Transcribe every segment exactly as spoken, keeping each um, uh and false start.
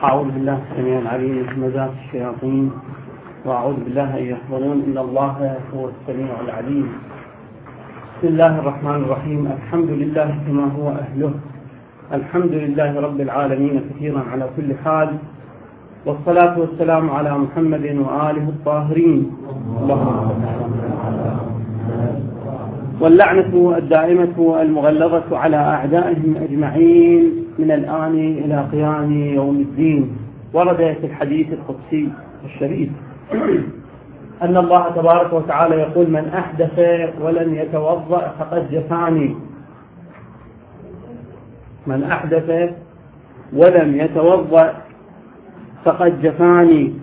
أعوذ بالله السميع العليم من همزات الشياطين وأعوذ بالله أن يحضرون إن الله هو السميع العليم. بسم الله الرحمن الرحيم. الحمد لله كما هو أهله، الحمد لله رب العالمين كثيرا على كل حال، والصلاة والسلام على محمد وآله الطاهرين. اللهم صل على محمد. واللعنة الدائمة المغلظة على أعدائهم أجمعين من الآن إلى قيام يوم الدين. ورد في الحديث القدسي الشريف أن الله تبارك وتعالى يقول: من أحدث ولم يتوضأ فقد جفاني. من أحدث ولم يتوضأ فقد جفاني،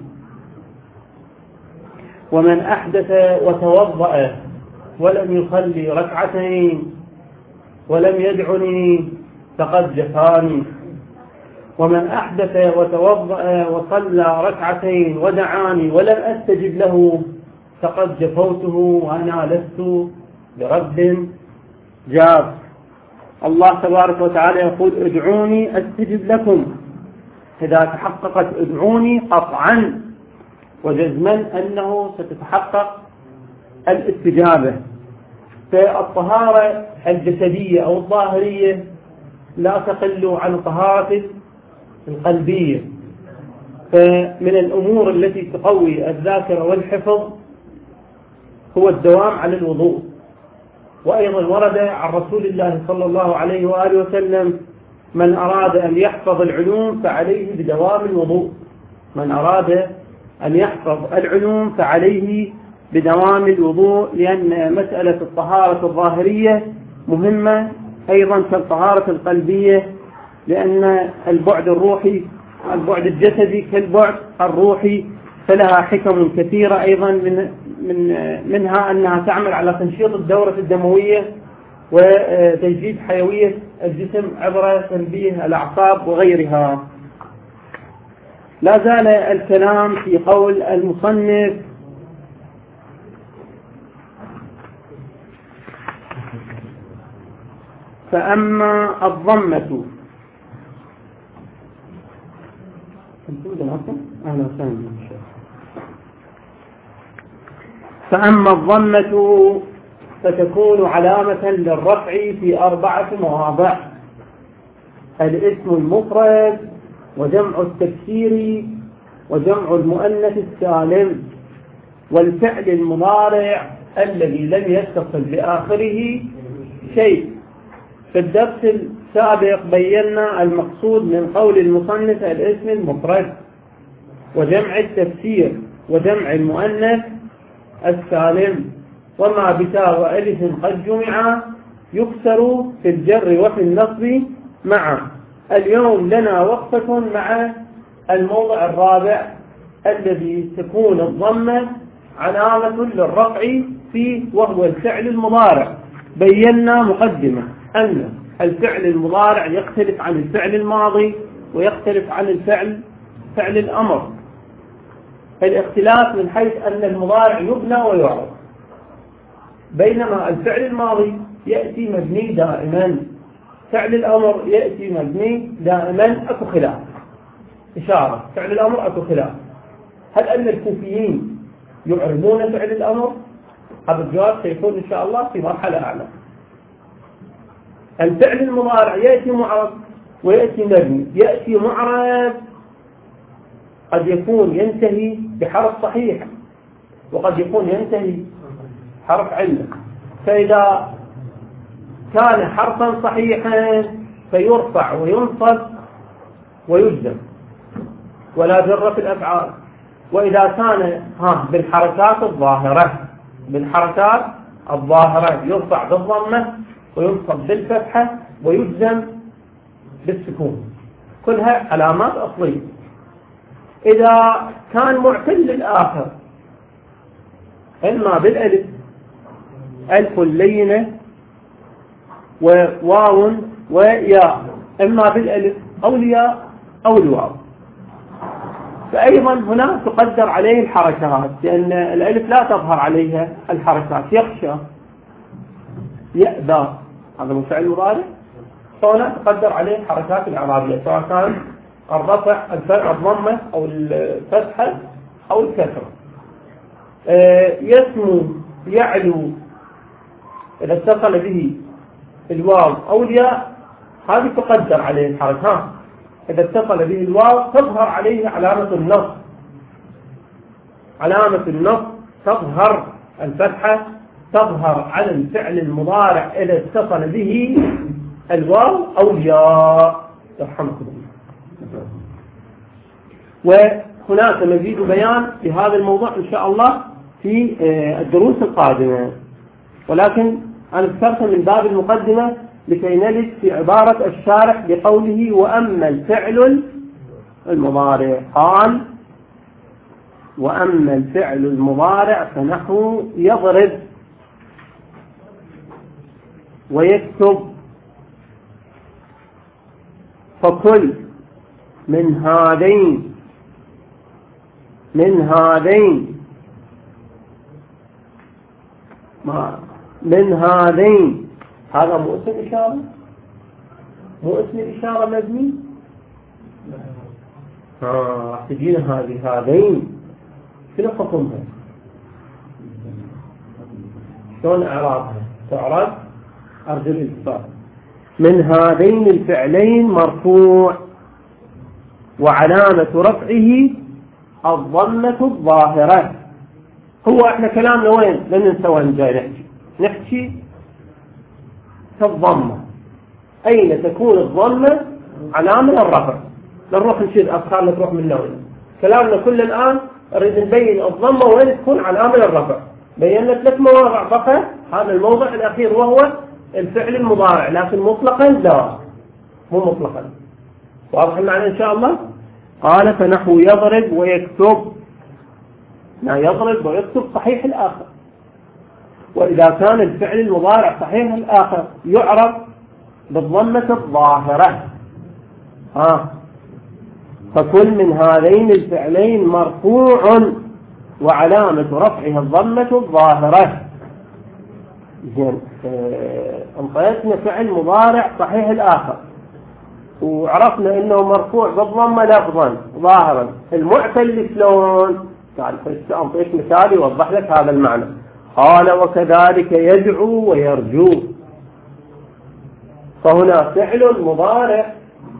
ومن أحدث وتوضأ ولم يصلي ركعتين ولم يدعني فقد جفاني، ومن أحدث وتوضأ وصلى ركعتين ودعاني ولم أستجب له فقد جفوته وأنا لست برب جاف. الله تبارك وتعالى يقول: ادعوني أستجب لكم. إذا تحققت ادعوني قطعا وجزما أنه ستتحقق الاستجابة. فالطهارة الجسدية أو الظاهرية لا تقل عن الطهارة القلبية. فمن الأمور التي تقوي الذاكرة والحفظ هو الدوام على الوضوء. وأيضا ورد عن رسول الله صلى الله عليه وآله وسلم: من أراد أن يحفظ العلوم فعليه بدوام الوضوء. من أراد أن يحفظ العلوم فعليه بدوام الوضوء، لأن مسألة الطهارة الظاهرية مهمة أيضا كالطهارة القلبية، لأن البعد الروحي البعد الجسدي كالبعد الروحي، فلها حكم كثيرة أيضا من من منها أنها تعمل على تنشيط الدورة الدموية وتجديد حيوية الجسم عبر تنبيه الأعصاب وغيرها. لا زال الكلام في قول المصنف: فأما الضمة فأما الضمة فتكون علامة للرفع في أربعة مواضع: الاسم المفرد، وجمع التكسير، وجمع المؤنث السالم، والفعل المضارع الذي لم يتصل بآخره شيء. في الدرس السابق بينا المقصود من قول المصنف الاسم المفرد وجمع التفسير وجمع المؤنث السالم، وما بتاء وألف قد جمع يكسر في الجر وفي النصب معا. اليوم لنا وقفة مع الموضع الرابع الذي تكون الضمة علامة للرفع فيه، وهو الفعل المضارع. بينا مقدمة أن الفعل المضارع يختلف عن الفعل الماضي ويختلف عن الفعل فعل الأمر. الاختلاف من حيث أن المضارع يبنى ويعرض، بينما الفعل الماضي يأتي مبني دائما، فعل الأمر يأتي مبني دائما. أكو خلاف إشارة: فعل الأمر أكو خلاف. هل أن الكوفيين يعربون فعل الأمر؟ هذا الجواب سيكون إن شاء الله في مرحلة أعلى. الفعل المضارع يأتي معرب ويأتي مبني. يأتي معرب قد يكون ينتهي بحرف صحيح وقد يكون ينتهي حرف علة، فإذا كان حرفا صحيحا فيرفع وينصب ويجزم ولا جر في الأفعال. وإذا كان ها بالحركات الظاهرة بالحركات الظاهرة يرفع بالضمة وينصب بالفتحة ويجزم بالسكون، كلها علامات أصلية. إذا كان معتل الآخر إما بالألف ألف لينة وواو وياء، إما بالألف أو الياء أو الواو، فأيضا هنا تقدر عليه الحركات، لأن الألف لا تظهر عليها الحركات. يخشى، يأبى، هذا هو فعل مضارع، فهنا تقدر عليه الحركات الإعرابية سواء كان الرفع الضمة أو الفتحة أو الكسرة. يسمو يعلو إذا اتصل به الواو أو الياء هذه تقدر عليه الحركة. إذا اتصل به الواو تظهر عليه علامة النصب، علامة النصب تظهر، الفتحة تظهر على الفعل المضارع إذا اتصل به الواو أو الياء. يرحمكم الله. وهناك مزيد بيان في هذا الموضوع إن شاء الله في الدروس القادمة، ولكن أنا ذكرت من باب المقدمة لكي نجد في عبارة الشارح بقوله وأما الفعل المضارع، قال وأما الفعل المضارع فنحو يضرب ويكتب، فكل من هذين من هذين ما من هذين هذا مو اسم إشارة، مو اسم الإشارة مبني. ها تجينا هذه هذين شنو حكمها؟ شلون إعرابها؟ تعرف أرجو الإتصال. من هذين الفعلين مرفوع وعلامة رفعه الضمة الظاهرة. هو احنا كلامنا وين؟ لن ننسى وين جاي نحكي نحكي كالضمة. أين تكون الضمة علامة الرفع؟ نروح نشير أفكار نروح من نوع كلامنا كل الآن نريد نبين الضمة وين تكون علامة الرفع. بينا ثلاث مواضع فقط، هذا الموضع الأخير وهو الفعل المضارع، لكن مطلقا لا، مو مطلقا. واضح معنا إن شاء الله؟ قال فنحو يضرب ويكتب، لا يضرب ويكتب صحيح الآخر. وإذا كان الفعل المضارع صحيح الآخر يعرف بالضمة الظاهرة. ها فكل من هذين الفعلين مرفوع وعلامة رفعها الضمة الظاهرة. زين انطيتنا فعل مضارع صحيح الآخر وعرفنا انه مرفوع بالضمة لفظا ظاهرا. المعتل شلون؟ تعال انطيش مثال يوضح لك هذا المعنى. قال وكذلك يدعو ويرجو، فهنا فعل مضارع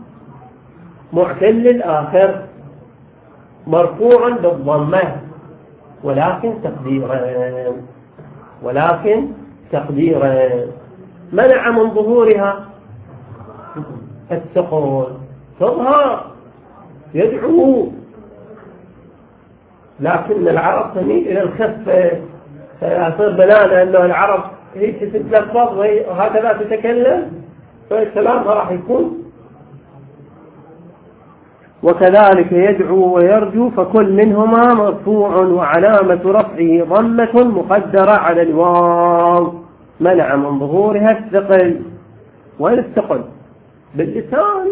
معتل الآخر مرفوع بالضمة، ولكن تقديرا ولكن تقديرا منع من ظهورها الثقل، تظهر يدعو، لكن العرب تميل إلى الخفة، فيصير بنانا أنه العرب هي تتلفظ وهكذا تتكلم، فالكلام راح يكون. وكذلك يدعو ويرجو فكل منهما مرفوع وعلامة رفعه ضمة مقدرة على الواو منع من ظهورها الثقل. وين الثقل؟ باللسان.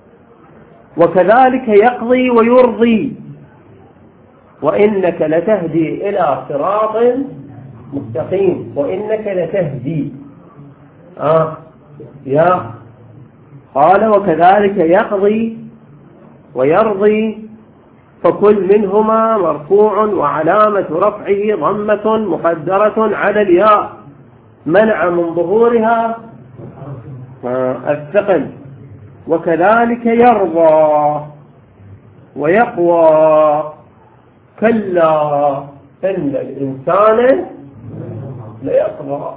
وكذلك يقضي ويرضي، وإنك لتهدي إلى صراط مستقيم، وإنك لتهدي آه يا قال وكذلك يقضي ويرضي فكل منهما مرفوع وعلامة رفعه ضمة مقدرة على الياء منع من ظهورها الثقل. وكذلك يرضى ويقوى، كلا إن الإنسان ليطغى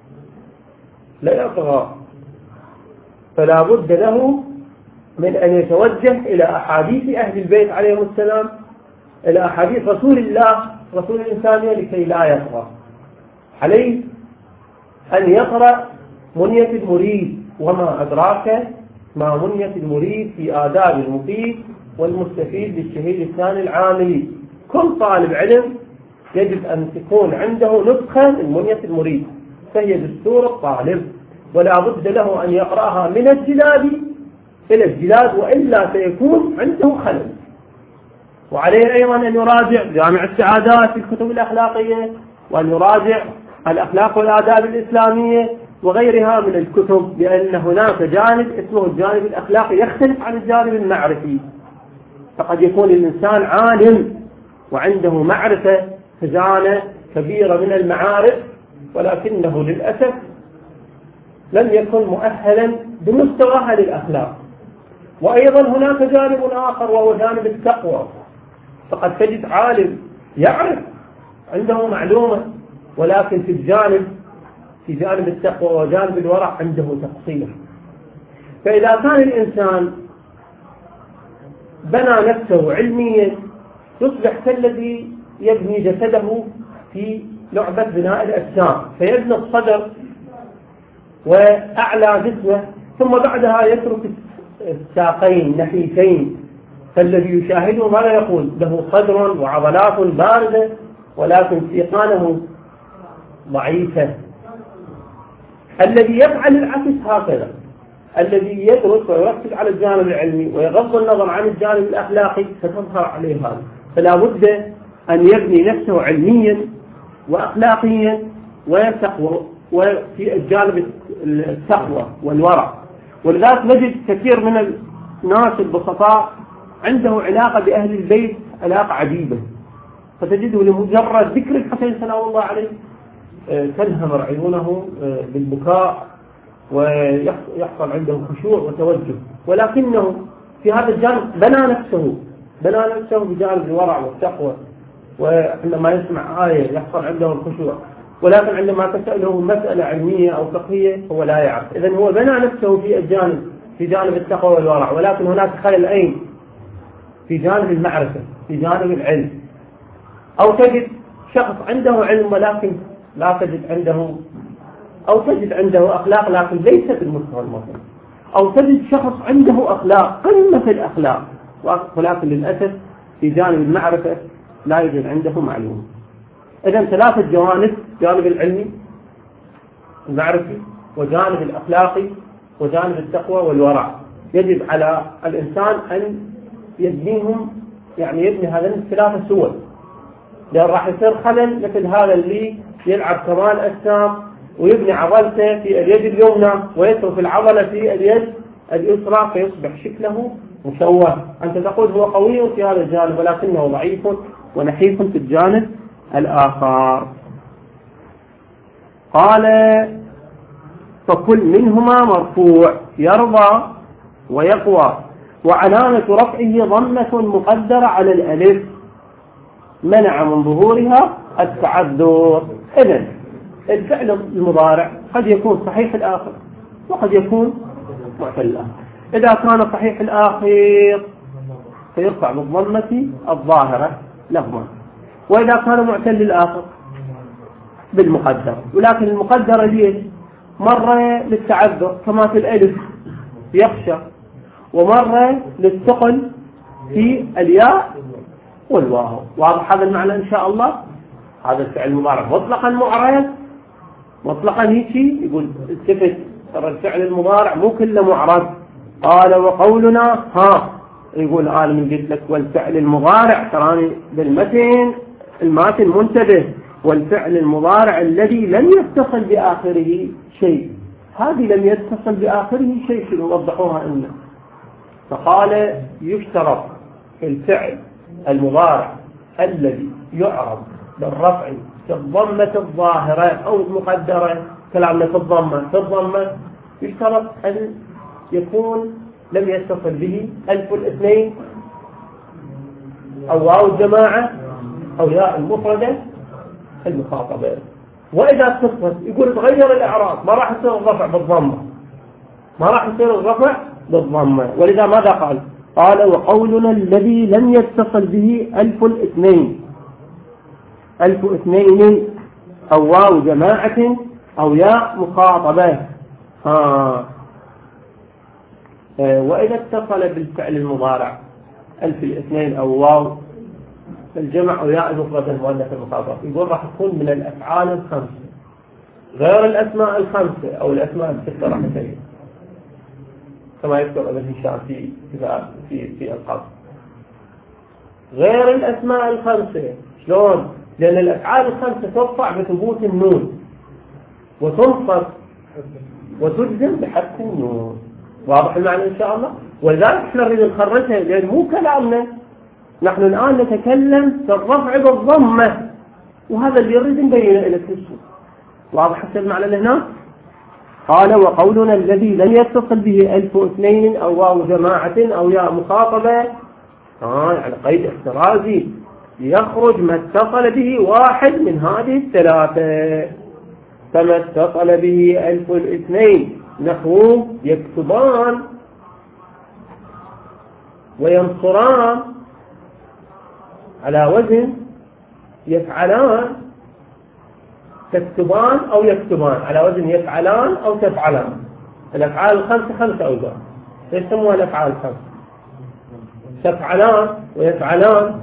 ليطغى فلا بد له من أن يتوجه إلى أحاديث أهل البيت عليهم السلام، إلى أحاديث رسول الله رسول الإنسانية لكي لا يطغى. عليه أن يقرأ منية المريد، وما أدراك ما منية المريد في آداب المفيد والمستفيد للشهيد الثاني العاملي. كل طالب علم يجب أن تكون عنده نسخة من منية المريد، فهي دستور الطالب، ولا بد له أن يقرأها من الجلاد إلى الجلاد، وإلا سيكون عنده خلل. وعليه أيضا أن يراجع جامع السعادات في الكتب الأخلاقية، وأن يراجع الأخلاق والآداب الإسلامية وغيرها من الكتب، لأن هناك جانب اسمه الجانب الأخلاقي يختلف عن الجانب المعرفي. فقد يكون الإنسان عالم وعنده معرفة خزانة كبيرة من المعارف، ولكنه للأسف لم يكن مؤهلا بمستوى هذه الأخلاق. وأيضا هناك جانب آخر وهو جانب التقوى، فقد تجد عالم يعرف عنده معلومة، ولكن في الجانب في جانب التقوى وجانب الورع عنده تقصير. فإذا كان الإنسان بنى نفسه علميا يصبح كالذي يبني جسده في لعبة بناء الأجسام، فيبني الصدر وأعلى جسمه، ثم بعدها يترك الساقين نحيفين، فالذي يشاهده ماذا يقول؟ له صدر وعضلات باردة، ولكن سيقانه ضعيفة. الذي يفعل العكس هكذا، الذي يدرس ويركز على الجانب العلمي ويغض النظر عن الجانب الأخلاقي ستظهر عليه هذا. فلا بد أن يبني نفسه علميا وأخلاقيا ويتقوى، وفي الجانب التقوى والورع. ولذلك نجد كثير من الناس البسطاء عنده علاقة بأهل البيت علاقة عجيبة، فتجده لمجرد ذكر الحسين سلام الله عليه تنهمر عيونه بالبكاء ويحصل عنده خشوع وتوجه، ولكنه في هذا الجانب بنى نفسه بنى نفسه بجانب الورع والتقوى، وعندما يسمع آية يحصل عنده الخشوع، ولكن عندما تسأله مسألة علمية أو فقهية هو لا يعرف. إذن هو بنى نفسه في الجانب في جانب التقوى والورع، ولكن هناك خلل أين؟ في جانب المعرفة، في جانب العلم. أو تجد شخص عنده علم ولكن لا تجد عنده أو تجد عنده أخلاق لكن ليست بالمستوى المطلوب، أو تجد شخص عنده أخلاق قمة الأخلاق ولكن للأسف في جانب المعرفة لا يوجد عنده معلومة. إذن ثلاثة جوانب: جانب العلمي المعرفي، وجانب الأخلاقي، وجانب التقوى والورع. يجب على الإنسان أن يبنيهم، يعني يبني هذين الثلاثة سوا، لأن راح يصير خلل مثل هذا اللي يلعب كمال أجسام ويبني عضلته في اليد اليمنى ويترك العضلة في اليد اليسرى فيصبح شكله مشوه. أنت تقول هو قوي في هذا الجانب ولكنه ضعيف ونحيف في الجانب الآخر. قال: فكل منهما مرفوع يرضى ويقوى، وعلامة رفعه ضمة مقدرة على الألف منع من ظهورها التعذر. إذن الفعل المضارع قد يكون صحيح الآخر وقد يكون معتل الآخر. إذا كان صحيح الآخر فيرفع بالضمة الظاهرة لهما، وإذا كان معتل الآخر بالمقدر. ولكن المقدر ليش؟ مرة للتعذر كما في الألف يخشى، ومرة للثقل في الياء والواو. واضح هذا المعنى إن شاء الله؟ هذا الفعل المضارع مطلقا معرض، مطلقا هيك يقول التفت ترى الفعل المضارع مو كله معرض. قال: وقولنا ها، يقول عالم قلت لك والفعل المضارع، تراني بالمتن الماتن منتبه، والفعل المضارع الذي لم يتصل بآخره شيء. هذه لم يتصل بآخره شيء شنو وضحوها لنا؟ فقال: يشترط في الفعل المضارع الذي يعرض بالرفع في الضمة الظاهرة أو المقدرة، كلامنا في الضمة في الضمة يشترط أن يكون لم يتصل به ألف الاثنين أو واو الجماعة أو ياء المفردة المخاطبة. وإذا اتصل يقول تغير الإعراب، ما راح يصير الرفع بالضمة، ما راح يصير الرفع بالضمة. ولذا ماذا قال؟ قال: وقولنا الذي لم يتصل به ألف الاثنين، ألف اثنين أو واو جماعة أو ياء مخاطبة. ها. وإذا اتصل بالفعل المضارع ألف الاثنين أو واو الجمع أو ياء المفرد المؤنث المخاطب، يقول راح تكون من الأفعال الخمسة غير الأسماء الخمسة أو الأسماء الستة راح تكون كما يذكر ابن هشام في في في القصر. غير الأسماء الخمسة شلون؟ لأن الأفعال الخمسة ترفع بثبوت النون وتنصب وتجزم بحذف النون. واضح المعنى إن شاء الله؟ ولذلك احنا نريد نخرجها، لأن مو كلامنا نحن الآن نتكلم في الرفع بالضمة، وهذا اللي يريد نبينه لك الشيء. واضح حتى المعنى هنا؟ قال وقولنا الذي لم يتصل به ألف واثنين أو واو جماعة أو ياء مخاطبة، آه يعني قيد احترازي، يخرج ما اتصل به واحد من هذه الثلاثة. فما اتصل به ألف الاثنين نحو يكتبان وينصران على وزن يفعلان، تكتبان أو يكتبان على وزن يفعلان أو تفعلان. الأفعال الخمسة خمسة أوزان، يسموها الأفعال الخمسة، تفعلان ويفعلان،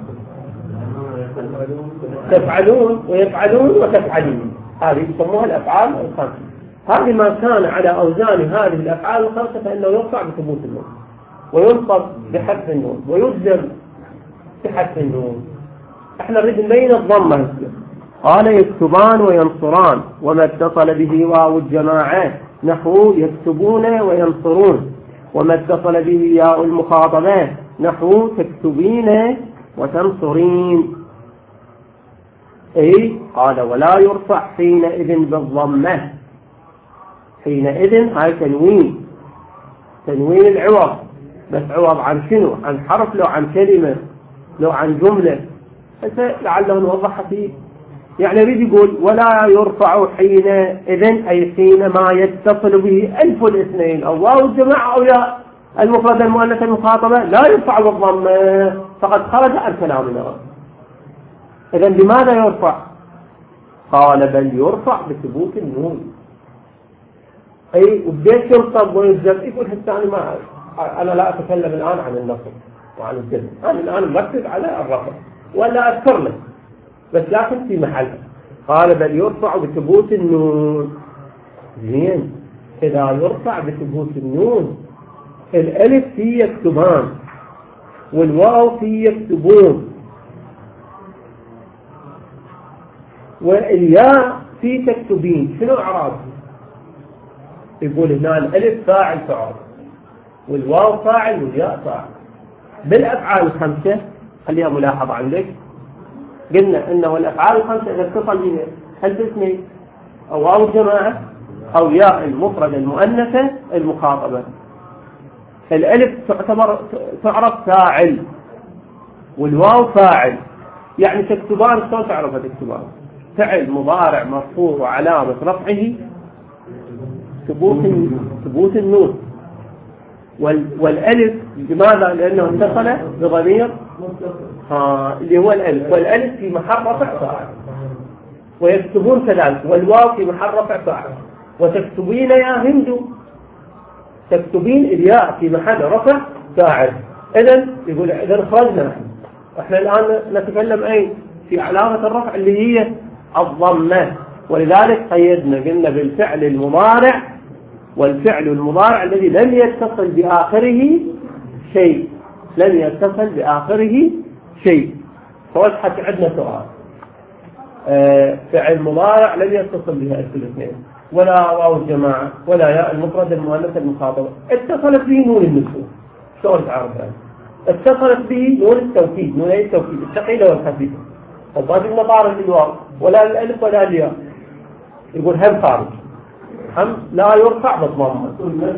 تفعلون ويفعلون وتفعلين، هذه يسموها الأفعال الخمسة. هذه ما كان على أوزان هذه الأفعال الخمسة فإنه يرفع بثبوت النون، وينصب بحذف النون، ويجزم بحذف النون. احنا نريد نبين الضمة. قال يكتبان وينصران وما اتصل به واو الجماعة نحو يكتبون وينصرون، وما اتصل به ياء المخاطبة نحو تكتبين وتنصرين. اي قال ولا يرفع حينئذ بالضمة. حينئذ هاي تنوين، تنوين العوض، بس عوض عن شنو؟ عن حرف لو عن كلمة لو عن جملة؟ لعله نوضح فيه. يعني يريد يقول ولا يرفع حينئذ أي حينما يتصل به ألف الاثنين أو واو الجماعة أو ياء المفرد المؤنث المخاطبة لا يرفع بالضمة، فقد خرج عن كلامنا. إذا لماذا يرفع؟ قال بل يرفع بثبوت النون. أي وبديت ينصب ويجزم. يقول حتى أنا ما أنا لا أتكلم الآن عن النصب وعن الجزم، أنا الآن مركز على الرفع ولا أذكر له، بس لكن في محله. قال بل يرفع بثبوت النون. زين، إذا يرفع بثبوت النون الألف في يكتبان والواو في يكتبون والياء في تكتبين، شنو إعراب؟ يقول هنا الألف فاعل فعل والواو فاعل والياء فاعل. بالأفعال الخمسة خليها ملاحظة عندك، قلنا إنه الأفعال الخمسة إذا اتصل بها ألف اثنين أو واو الجماعة أو ياء المفرد المؤنثة المخاطبة، الألف تعتبر تعرف فاعل والواو فاعل. يعني تكتبان شلون تعرفها تكتبان؟ فعل مضارع مرفوع وعلامة رفعه ثبوت ثبوت النون. والألف لماذا؟ لأنه اتصل بضمير آه اللي هو الألف، والألف في محل رفع فاعل. ويكتبون كذلك، والواو في محل رفع فاعل. وتكتبين يا هند، تكتبين الياء في محل رفع فاعل. إذن يقول إذن خرجنا نحن. احنا الآن نتكلم أي في علامة الرفع اللي هي الضمة، ولذلك قيدنا قلنا بالفعل المضارع، والفعل المضارع الذي لم يتصل بآخره شيء، لم يتصل بآخره شيء. فوضحت عندنا سؤال، آه فعل مضارع لم يتصل به ألف الاثنين ولا واو الجماعة ولا ياء المفرد المؤنث المخاطبة، اتصلت به نون النسوة. شلون تعرفها؟ اتصلت به نون التوكيد، نون التوكيد الثقيلة والخفيفة، وما في مطارد الواو ولا الألف ولا الياء. يقول هم خارج، هم لا يرفع بالضمة.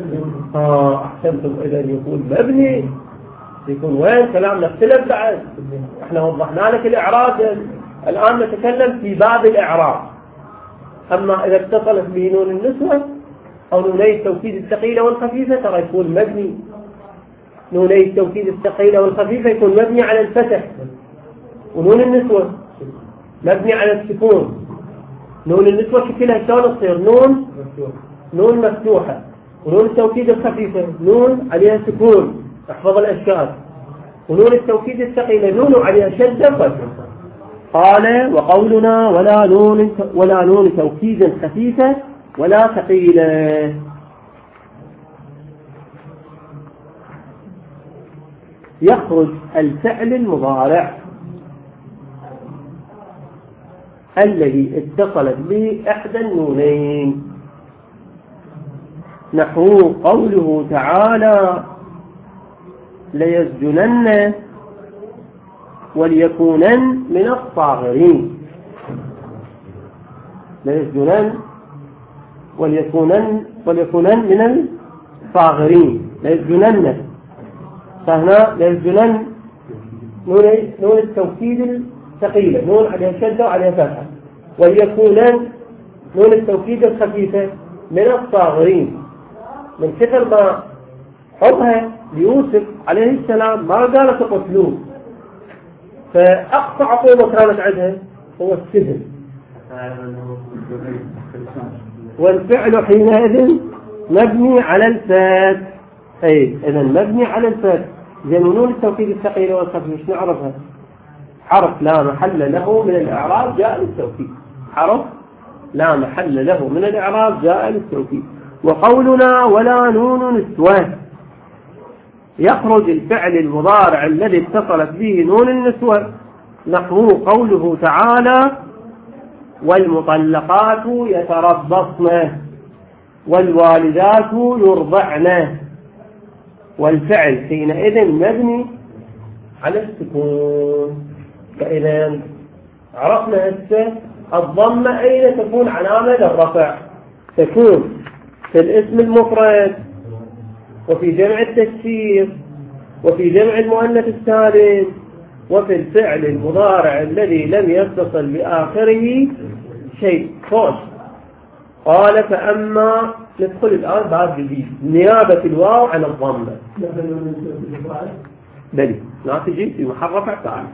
اه احسنتم. اذا يكون مبني يكون وين كلامنا اختلف بعد. احنا وضحنا لك الاعراب، الان نتكلم في باب الاعراب. اما اذا اتصلت به نون النسوة او نوني التوكيد الثقيلة والخفيفة ترى يكون مبني. نوني التوكيد الثقيلة والخفيفة يكون مبني على الفتح، ونون النسوة مبني على السكون. نون النسوة شكلها شلون تصير؟ نون نون مفتوحة، ونون التوكيد الخفيفة نون عليها سكون احفظ الأشكال، ونون التوكيد الثقيلة نون عليها شدة فتح. قال وقولنا ولا نون ولا نون توكيد خفيفة ولا ثقيلة. يخرج الفعل المضارع الذي اتصلت به إحدى النونين، نحو قوله تعالى ليسجنن وليكونن من الصاغرين. لا يسجنن وليكونن وليكونن من الصاغرين. لا يسجنن فهنا لا يسجنن نون نون التوكيد الثقيلة، نون عليها شدة وعليها فتحة. وليكونن نون التوكيد الخفيفة من الصاغرين. من كثر ما حبها ليوسف عليه السلام ما قالت قتلوه، فأقصى عقوبة كانت عندها هو السجن. والفعل حينئذ مبني على الفتح. أي إذا مبني على الفتح. زي نون التوكيد الثقيلة والخفيفة مش نعرفها؟ حرف لا محل له من الإعراب جاء للتوكيد. حرف لا محل له من الإعراب جاء للتوكيد. وقولنا ولا نون نسوة، يخرج الفعل المضارع الذي اتصلت به نون النسوة نحو قوله تعالى والمطلقات يتربصن والوالدات يرضعن. والفعل حينئذ مبني على السكون. فإذا عرفنا هسه الضمة أين تكون علامة للرفع؟ تكون في الاسم المفرد وفي جمع التكسير وفي جمع المؤنث السالم وفي الفعل المضارع الذي لم يتصل بآخره شيء. خوش. قال فأما ندخل الآن باب جديد، نيابة الواو عن الضمة. بلي لا تجي في محرف اعتبار.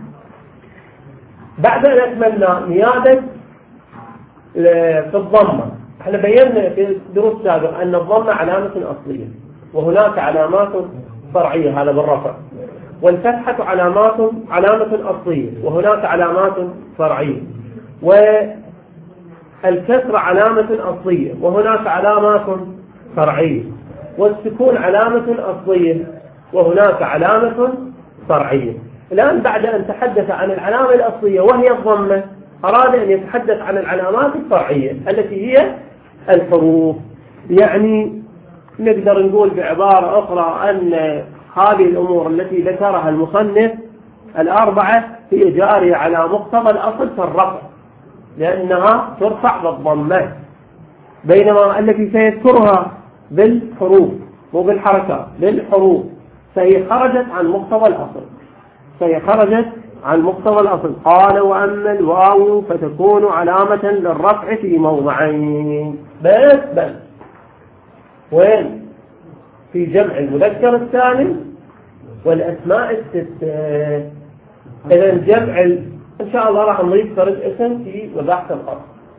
بعد أن أكملنا نيابة في الضمة، احنا بينا في دروس سابقة أن الضمة علامة أصلية وهناك علامات فرعية، هذا بالرفع. والفتحة علامات علامة أصلية وهناك علامات فرعية. والكسر علامة أصلية وهناك علامات فرعية. والسكون علامة أصلية وهناك علامة فرعية. الآن بعد أن تحدث عن العلامة الأصلية وهي الضمة، أراد أن يتحدث عن العلامات الفرعية التي هي الحروف. يعني نقدر نقول بعبارة أخرى أن هذه الأمور التي ذكرها المصنف الأربعة هي جارية على مقتضى الأصل في الرفع، لأنها ترفع بالضمة، بينما التي سيذكرها بالحروف مو بالحركات، بالحروف، فهي خرجت عن مقتضى الأصل. فهي خرجت عن مقتضى الأصل. قال وأما الواو فتكون علامة للرفع في موضعين. بس بس وين؟ في جمع المذكر السالم والأسماء الستة. إذا جمع ال... إن شاء الله راح نضيف فرد اسم في وضاحة القصر.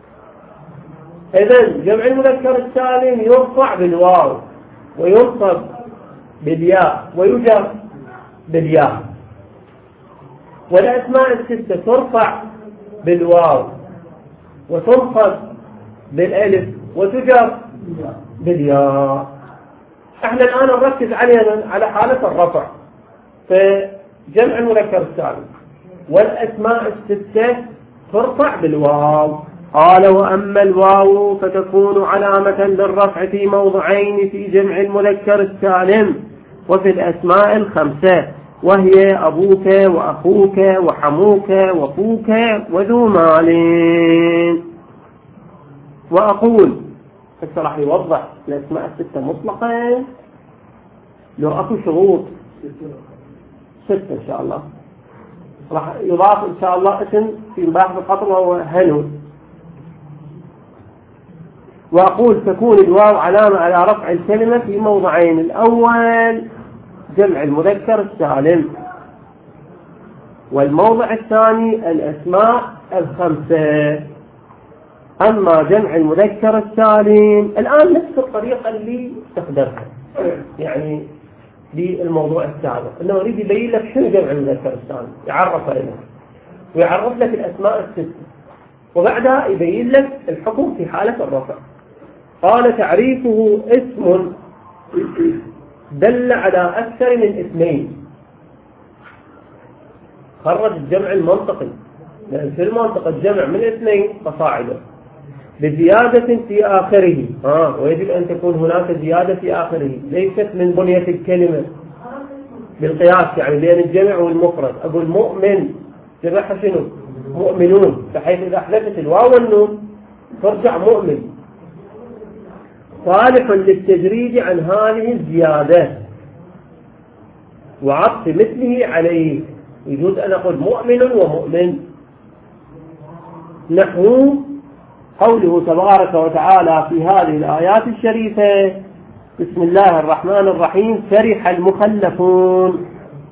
إذا جمع المذكر السالم يرفع بالواو وينصب بالياء ويجر بالياء. والأسماء الستة ترفع بالواو وتنصب بالألف وتجر بالياء. احنا الآن نركز علينا على حالة الرفع في جمع المذكر السالم. والأسماء الستة ترفع بالواو. قال وأما الواو فتكون علامة للرفع في موضعين في جمع المذكر السالم وفي الأسماء الخمسة، وهي أبوك وأخوك وحموك وفوك وذو مال. وأقول هسه راح يوضح الأسماء الستة مطلقا لو أكو شروط ستة إن شاء الله. راح يضاف إن شاء الله اسم في مباحث القطر وهو هنو. وأقول تكون الواو علامة على رفع الكلمة في موضعين. الأول جمع المذكر السالم، والموضع الثاني الأسماء الخمسة. أما جمع المذكر السالم الآن نفس الطريقة اللي استخدمها يعني للموضوع السابق، أنه يريد يبين لك شنو جمع المذكر السالم، يعرفها لك ويعرف لك الأسماء الستة، وبعدها يبين لك الحكم في حالة الرفع. قال تعريفه اسم دل على أكثر من اثنين. خرج الجمع المنطقي، لأن في المنطق الجمع من اثنين فصاعدا بزيادة في آخره. آه ويجب أن تكون هناك زيادة في آخره، ليست من بنية الكلمة بالقياس يعني بين الجمع والمفرد. أقول مؤمن جمعها شنو؟ مؤمنون، بحيث إذا حذفت الواو والنون ترجع مؤمن. صالح للتجريد عن هذه الزيادة وعطف مثله عليه. يجوز أن أقول مؤمن ومؤمن. نحو قوله تبارك وتعالى في هذه الآيات الشريفة: بسم الله الرحمن الرحيم: فرح المخلفون.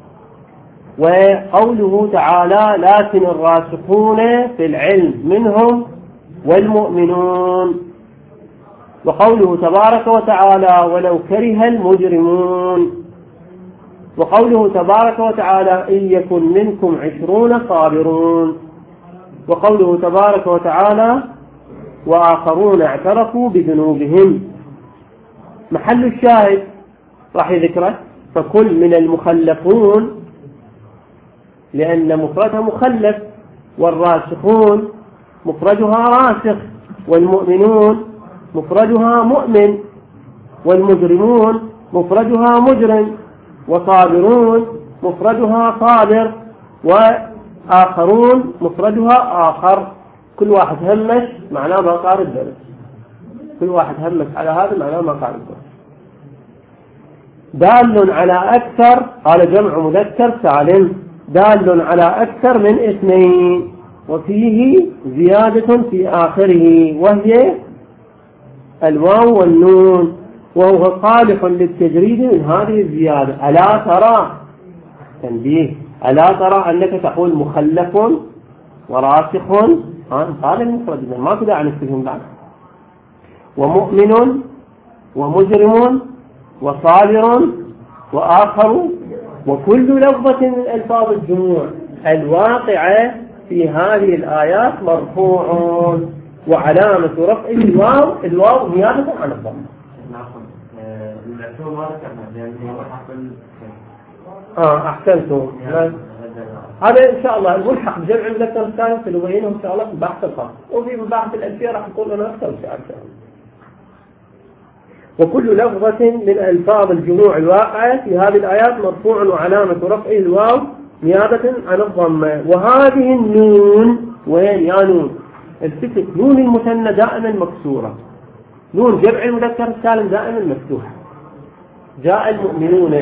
وقوله تعالى: لكن الراسخون في العلم منهم والمؤمنون. وقوله تبارك وتعالى: ولو كره المجرمون. وقوله تبارك وتعالى: إن يكن منكم عشرون صابرون. وقوله تبارك وتعالى: وآخرون اعترفوا بذنوبهم. محل الشاهد راح يذكره: فكل من المخلفون، لأن مفردها مخلف، والراسخون مفردها راسخ، والمؤمنون مفردها مؤمن، والمجرمون مفردها مجرم، وصابرون مفردها صابر، وآخرون مفردها آخر. كل واحد همش معناه ما قال الدرس، كل واحد همش على هذا معناه ما قال الدرس. دال على أكثر، قال جمع مذكر سالم، دال على أكثر من اثنين، وفيه زيادة في آخره وهي الواو والنون، وهو صالح للتجريد من هذه الزيادة. ألا ترى، تنبيه، ألا ترى أنك تقول مخلف وراسخ، هذا المفرد ما تدع عن السجن بعد، ومؤمن ومجرم وصابر وآخر، وكل لفظة من ألفاظ الجموع الواقعة في هذه الآيات مرفوع، وعلامة رفع الواو الواو نيابة عن الضم. اه احسنتم. هذا ان شاء الله الملحق بجمع المذكر السالم سنبينه ان شاء الله في البحث الخاص، وفي بحث الألفية راح نقول لنا اكثر ان شاء الله. وكل لفظة من ألفاظ الجموع الواقعة في هذه الآيات مرفوع، وعلامة رفعه الواو نيابة عن الضمة. وهذه النون، وين يا نون؟ الفتح نون المثنى دائما مكسورة، نون جمع المذكر السالم دائما مفتوحة. جاء المؤمنون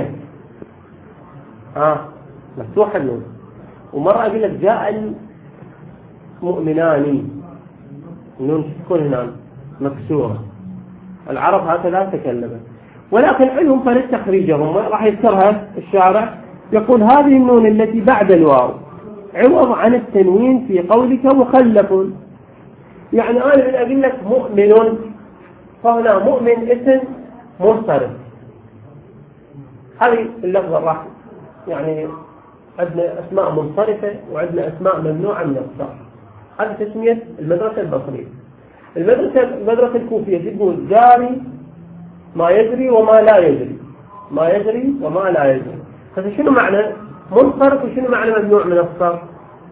آه مفتوح النون، ومرة أقول لك جاء المؤمنان، النون تكون هنا مكسورة. العرب هكذا تكلمت، ولكن علم فرد تخريجهم راح يذكرها الشارع، يقول هذه النون التي بعد الواو عوض عن التنوين في قولك مخلف. يعني أنا أقول لك مؤمن، فهنا مؤمن اسم منصرف. هذه اللفظة راح يعني عندنا أسماء منصرفة وعندنا أسماء ممنوعة من الصرف. هذه تسمية المدرسة البصرية. المدرسة المدرسة الكوفية تقول جاري ما يجري وما لا يجري، ما يجري وما لا يجري. هذا شنو معنى منصرف وشنو معنى ممنوع من الصرف؟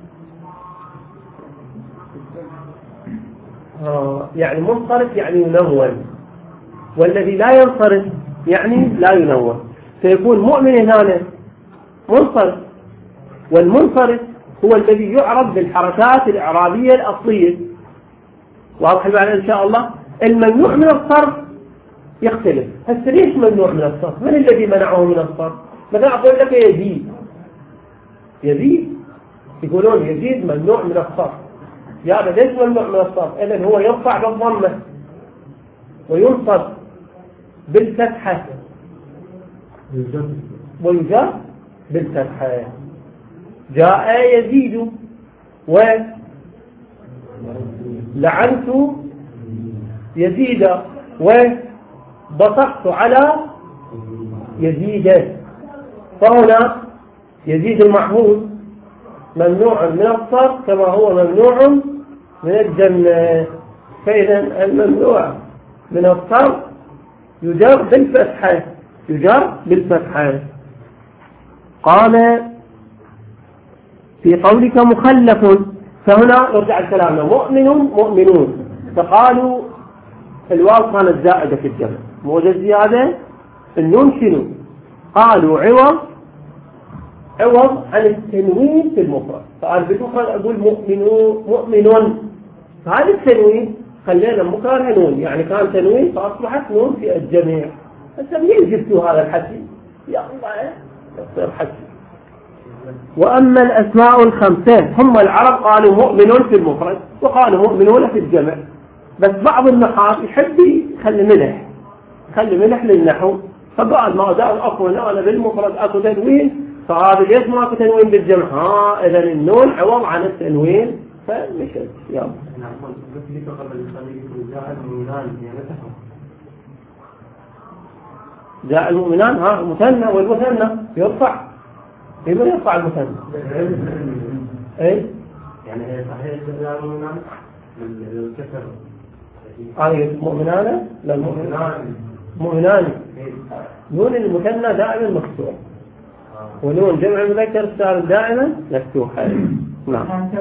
آه يعني منصرف يعني ينون، والذي لا ينصرف يعني لا ينون، فيكون مؤمن هنا منصرف، والمنصرف هو الذي يعرف بالحركات الإعرابية الأصلية. واضح المعنى إن شاء الله. الممنوع من الصرف يختلف. هسه ليش ممنوع من الصرف؟ من الذي منعه من الصرف؟ مثلا أقول لك يزيد، يزيد يقولون يزيد ممنوع من الصرف. يا ليش ممنوع من الصرف؟ إذن هو يرفع بالضمة وينصب بالفتحة ويجر بالفتحة. جاء يزيد، ولعنت يزيد، وبصقت على يزيد. فهنا يزيد المعهود ممنوع من الصرف كما هو ممنوع من الجمع. فإذا الممنوع من الصرف يجر بالفتحة، يجر بالفتحة. قال في قولك مخلف، فهنا نرجع الكلام مؤمن مؤمنون، فقالوا الواو كانت زائدة في الجمع، موجة زيادة. النون شنو؟ قالوا عوض عوض عن التنوين في المفرد. فقال بالمفرد أقول مؤمنون مؤمنون، فهذا التنوين خلينا مكانها نون، يعني كان تنوين فأصبحت نون في الجميع. هسه منين جبتوا هذا الحكي؟ يا الله يصير حكي. وأما الأسماء الخمسة هم العرب قالوا مؤمنون في المفرد وقالوا مؤمنون في الجمع، بس بعض النحاة يحب يخلي ملح يخلي ملح للنحو، فقال ما دام أكو أنا بالمفرد أكو تنوين فهذا ليش ما أكو تنوين بالجمع؟ ها إذا النون عوض عن التنوين فمشت. يلا جاء المؤمنان ها مثنى، والمثنى يرفع كيف يرفع المثنى؟ اي يعني هي صحيح جاء المؤمنان بالكسر. آية مؤمنان لا المؤمنان مؤمنان نون المثنى دائما مفتوح ونون جمع المذكر السالم دائما مفتوح. نعم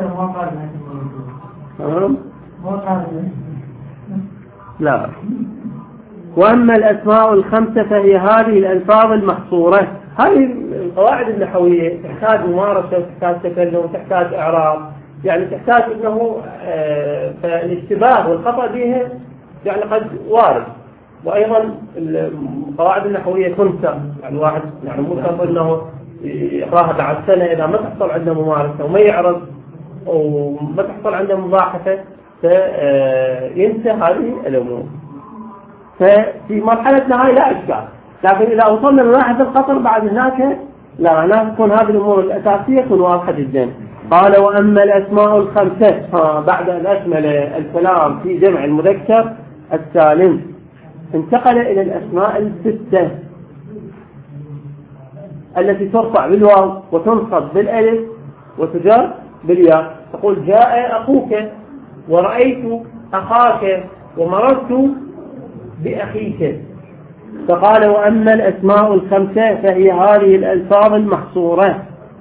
تمام. لا. وأما الأسماء الخمسة فهي هذه الألفاظ المحصورة. هذه القواعد النحوية تحتاج ممارسة، تحتاج تكلم، تحتاج إعراب، يعني تحتاج أنه آه فالاشتباه والخطأ بها يعني قد وارد. وأيضا القواعد النحوية تنسى، يعني واحد يعني مو شرط أنه يقراها بعد سنة إذا ما تحصل عنده ممارسة وما يعرض وما تحصل عنده مباحثة فينسى هذه الأمور. ففي مرحلتنا هاي لا إشكال، لكن إذا وصلنا لمباحث الخطر بعد هناك لا، هناك تكون هذه الأمور الأساسية تكون واضحة جدا. قال وأما الأسماء الخمسة بعد أن أكمل الكلام في جمع المذكر السالم انتقل إلى الأسماء الستة التي ترفع بالواو وتنصب بالألف وتجر بالياء. تقول جاء أخوك ورأيت أخاك ومررت بأخيك. فقال وأما الأسماء الخمسة فهي هذه الألفاظ المحصورة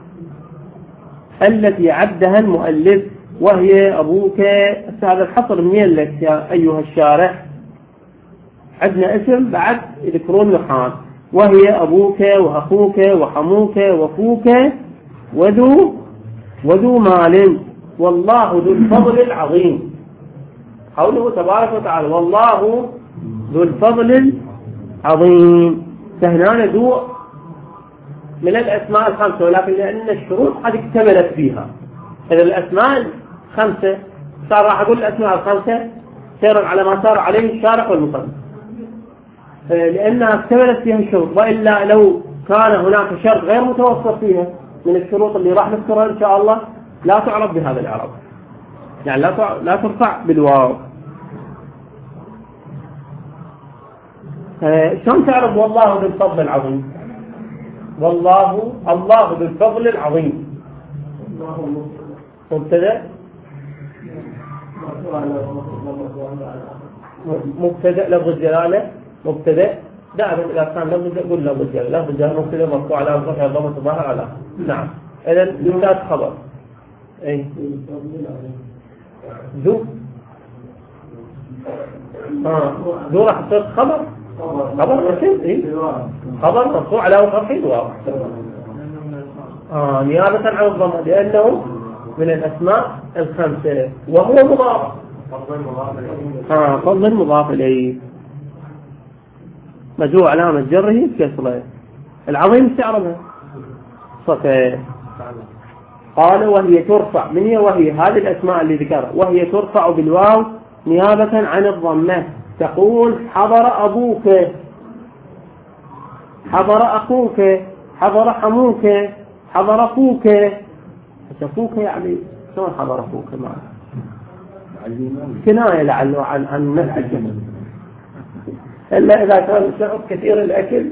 التي عدها المؤلف وهي أبوك. هذا الحصر منين لك يا أيها الشارح؟ عندنا اسم بعد يذكرون نحان، وهي أبوك وأخوك وحموك وفوك وذو وذو مال والله ذو الفضل العظيم. قوله تبارك وتعالى والله ذو الفضل العظيم. فهنا ذو من الأسماء الخمسة، ولكن لأن الشروط قد اكتملت فيها. إذا الأسماء الخمسة صار راح أقول الأسماء الخمسة سيرا على ما صار عليه الشارح والمصنف لأنها اكتملت فيها الشروط، وإلا لو كان هناك شرط غير متوفر فيها من الشروط اللي راح نذكرها إن شاء الله لا تعرف بهذا الإعراب، يعني لا لا ترفع بالواو. شلون تعرف والله ذو الفضل العظيم؟ والله الله ذو الفضل العظيم مبتدأ مبتدأ لفظ الجلالة مبتدأ دائما إذا كان لفظ قل لفظ الجلالة لفظ الجلالة مبتدأ مرفوع على رفعه ضمة ظاهر على. نعم. إذا يوجد خبر أي ذو آه ذو راح تصير خبر خبر رشيد إيه خبر مرفوع على رفعه الواو آه نيابة عن الضمة لأنه من الأسماء الخمسة وهو مضاف آه فضل مضاف إليه مجوع علامة جره كسرة. العظيم استعربها صفة. قال وهي ترفع من هي وهي هذه الأسماء اللي ذكرها وهي ترفع بالواو نيابة عن الضمة. تقول حضر أبوك حضر أخوك حضر حموك حضر أخوك. أخوك يعني شلون حضر أخوك معه كناية لعله عن عن نفس الجمل، إلا إذا كان شعب كثير الأكل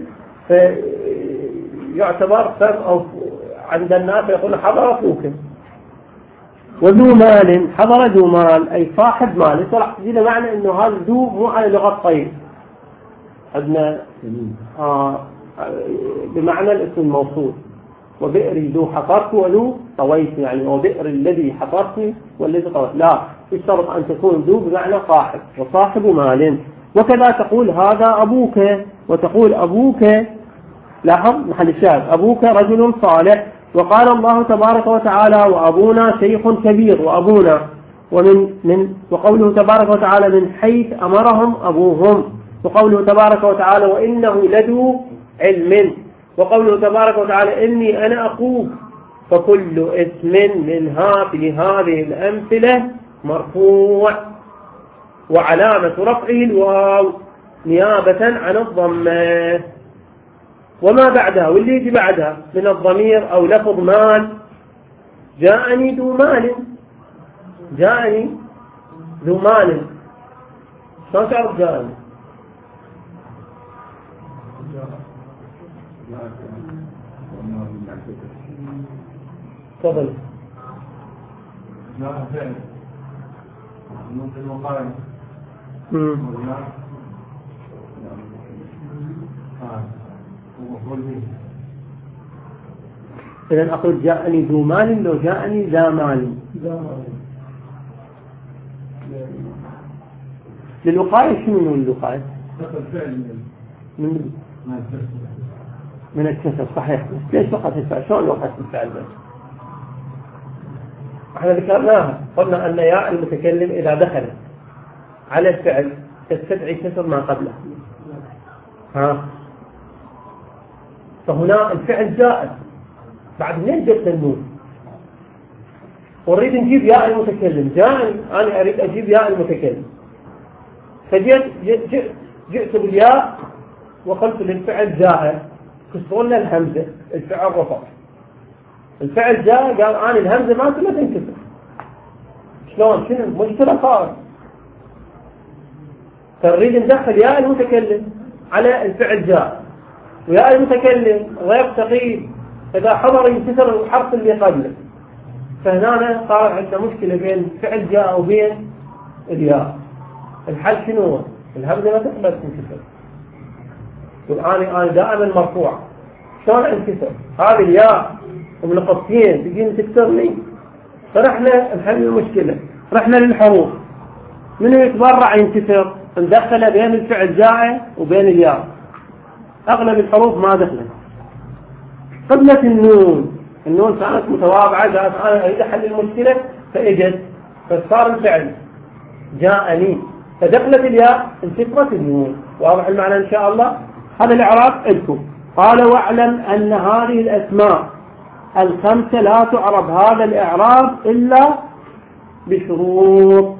فيعتبر فرق أو عند الناس يقول حضر أخوك. وذو مال حضر ذو مال أي صاحب مال. صراحة تجينا معنى إنه هذا ذو مو على لغة طيب عندنا آه بمعنى الاسم الموصول وبئر ذو حفرت وذو طويت، يعني وبئر الذي حفرت والذي طويت. لا يشترط أن تكون ذو بمعنى صاحب وصاحب مال. وكذا تقول هذا أبوك وتقول أبوك. لاحظ محل الشاهد أبوك رجل صالح وقال الله تبارك وتعالى وأبونا شيخ كبير وأبونا ومن من وقوله تبارك وتعالى من حيث أمرهم أبوهم، وقوله تبارك وتعالى وإنه لذو علم، وقوله تبارك وتعالى إني أنا أخوك، فكل اسم منها في هذه الأمثلة مرفوع وعلامة رفعه الواو نيابة عن الضمة، وما بعدها واللي يجي بعدها من الضمير أو لفظ مال. جاءني ذو مال، جاءني ذو مال، شلون تعرف جاءني؟ تفضل. جاء فعل ممكن وقائع إذا أقول جاءني ذو مال لو جاءني ذا مال. للوقاية شنو من الوقاية؟ من من الكسر صحيح. ليش وقت الفعل؟ شلون وقت الفعل بس؟ احنا ذكرناها، قلنا أن ياء المتكلم إذا دخل على الفعل تستدعي كسر ما قبله. ها فهنا الفعل جاء بعد منين جبت النون؟ ونريد نجيب ياء المتكلم. جاء أنا أريد أجيب ياء المتكلم، فجئت جئت, جئت بالياء وقلت للفعل جاء، كسرنا الهمزة، الفعل رفع. الفعل جاء قال أنا الهمزة ما تبغى تنكسر. شلون؟ شنو مشكلة صار؟ فنريد ندخل ياء المتكلم على الفعل جاء، وياء المتكلم غير ثقيل، إذا حضر ينكسر الحرف اللي قبله. فهنا صار عندنا مشكلة بين فعل جاء وبين الياء. الحل شنو هو؟ الهمزة ما تقبل تنكسر، والآن أنا دائما مرفوع، شلون انكسر؟ هذه الياء ومنقطتين تجين تكسرني. فرحنا نحل المشكلة، رحنا للحروف. منو يتبرع ينكسر؟ ندخله بين الفعل جاء وبين الياء. أغلب الحروف ما دخلت. قبلة النون، النون كانت متواضعة، قالت أنا أريد أحل المشكلة فإجت، فصار الفعل جاءني، فدخلت الياء انكسرت النون. واضح المعنى إن شاء الله؟ هذا الإعراب لكم. قال واعلم أن هذه الأسماء الخمسة لا تعرب هذا الإعراب إلا بشروط.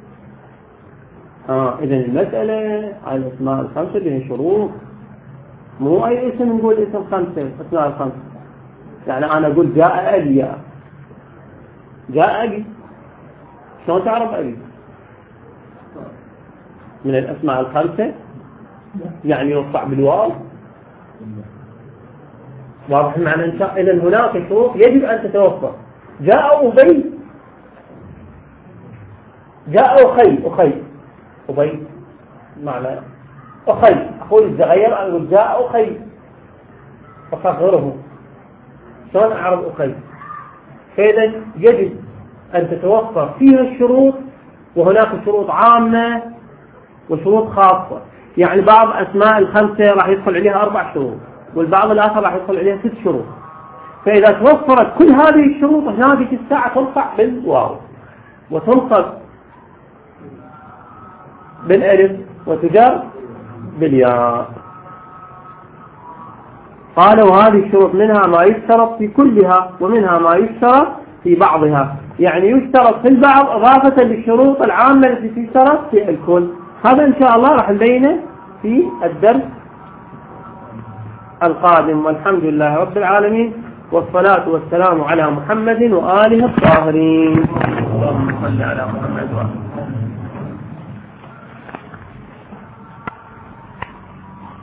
آه إذن المسألة على الأسماء الخمسة بها شروط، مو أي اسم نقول اسم خمسة، أسماء الخمسة. يعني أنا أقول جاء أبي، جاء أبي، شلون تعرف أبي؟ من الأسماء الخمسة يعني يرفع بالواو. واضح المعنى إن شاء الله. إذن هناك شروط يجب أن تتوفر. جاء أبي، جاء أخي، أخي أبي معنى أخي، أقول الزغير أقول جاء أخي فصغره، شلون أعرف أخي؟ فإذا يجب أن تتوفر فيها الشروط، وهناك شروط عامة وشروط خاصة. يعني بعض أسماء الخمسة راح يدخل عليها أربع شروط، والبعض الآخر راح يدخل عليها ست شروط. فإذا توفرت كل هذه الشروط هناك الساعة ترفع بالواو وتنصب بالألف وتجر بالياء. قالوا هذه الشروط منها ما يشترط في كلها ومنها ما يشترط في بعضها، يعني يشترط في البعض إضافة للشروط العامة التي تشترط في الكل. هذا إن شاء الله راح نبينه في الدرس القادم، والحمد لله رب العالمين، والصلاة والسلام على محمد وآله الطاهرين. اللهم صل على محمد وآله.